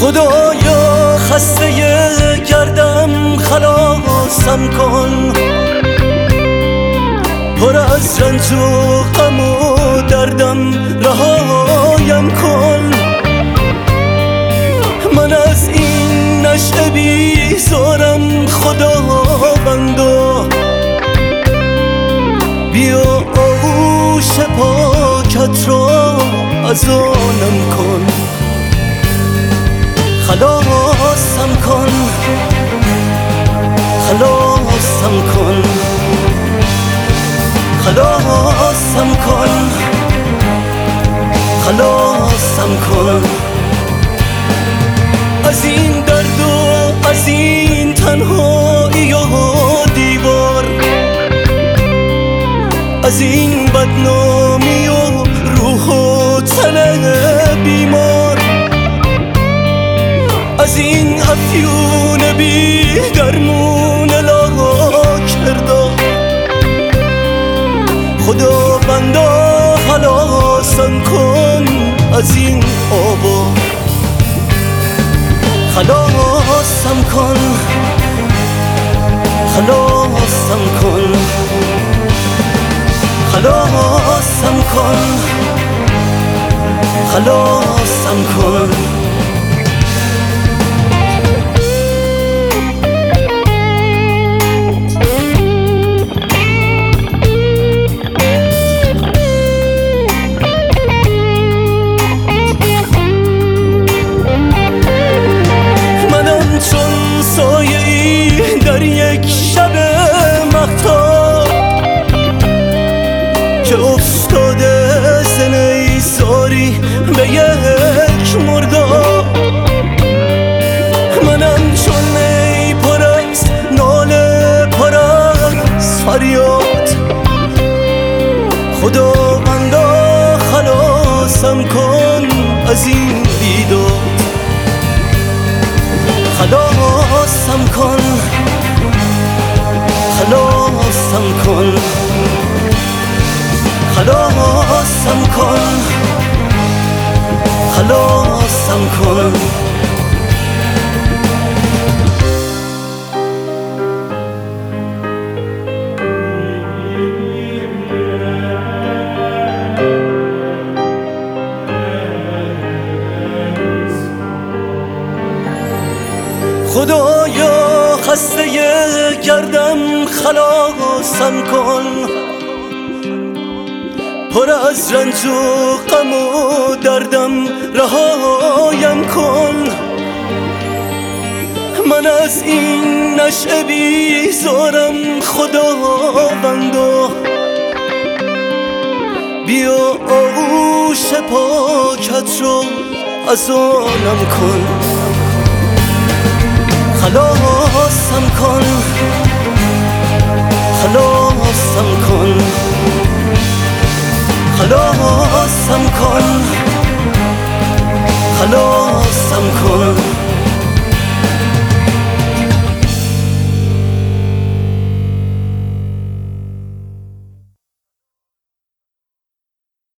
خدایا خسته گردم خلاصم کن، پر از رنج و غم و دردم رهایم کن. من از این نشأه بیزارم خداوندا، بیا آغوش پاکت را از آنم کن. خلاصم کن، خلاصم کن، خلاصم کن، خلاصم کن. از این درد و از این تنهایی و دیوار، از این بدنامی و روح و تن بیمار، از این افیون بی درمون لاکردا. خدا بندا خلاصم کن از این آبا. خلاصم کن، خلاصم کن، خلاصم کن، خلاصم کن. در یک شب مهتاب که افتاده ز نیزاری به یک مرداب، منم چون نی پر از ناله پر از فریاد. خداوندا خلاصم کن از این بیداد. خلاصم کن، خلاصم کن، خلاصم کن، خلاصم کن. خدایا خسته گردم خلاصم کن، پر از رنج و غم و دردم رهایم کن. من از این نشأه بیزارم خداوندا، بیا آغوش پاکت رو از آنم کن. خلاصم کن،